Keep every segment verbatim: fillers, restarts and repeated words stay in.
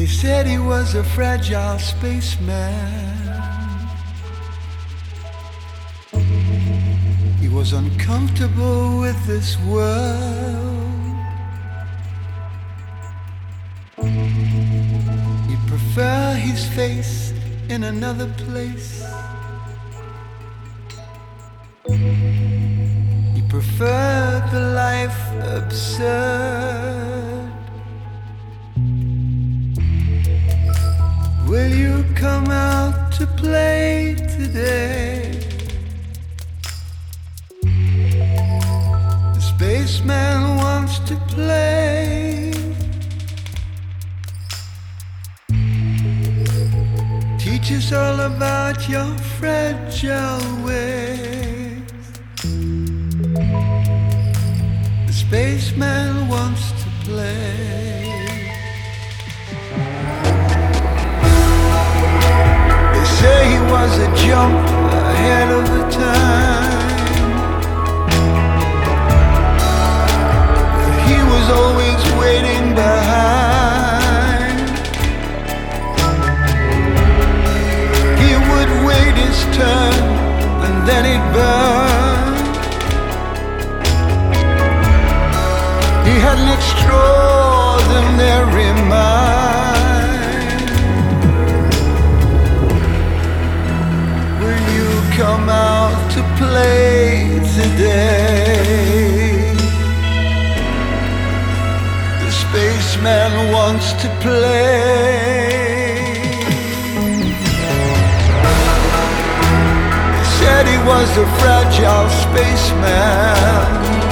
said he was a fragile spaceman. He was uncomfortable with this world. He'd prefer his face in another place. He preferred the life absurd. Will you come out to play today? The spaceman wants to play. Teach us all about your fragile ways. The spaceman wants to play. Say he was a jump ahead of the time, but he was always waiting behind. He would wait his turn and then he'd burn. He had an extraordinary mind. Come out to play today. The spaceman wants to play. He said he was a fragile spaceman,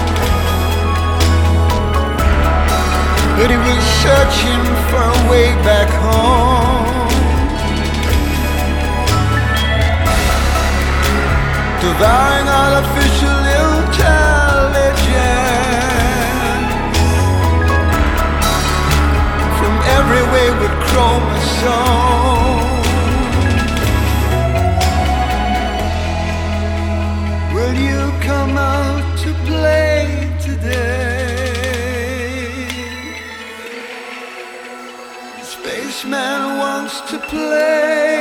but he was searching for a way back home. Devouring artificial intelligence from every wayward chromosome. Will you come out to play today? The spaceman wants to play.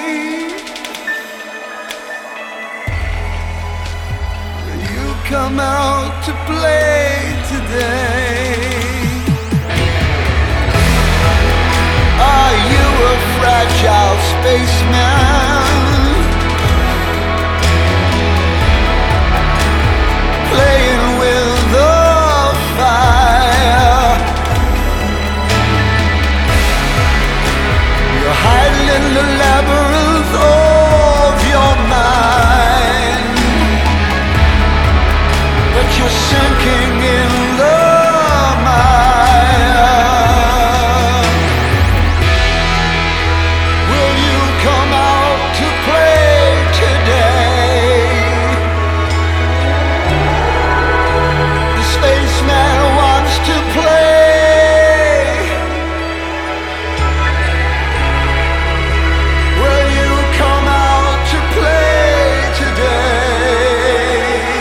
Come out to play today. Are you a fragile spaceman? Playing with the fire. You're hiding in the labyrinth of your mind, but you're sinking in the mire. Will you come out to play today? The spaceman wants to play. Will you come out to play today?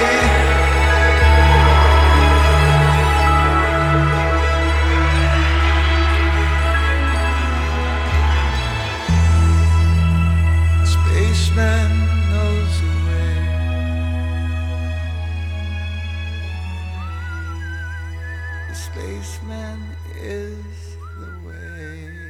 Spaceman knows the way. The spaceman is the way.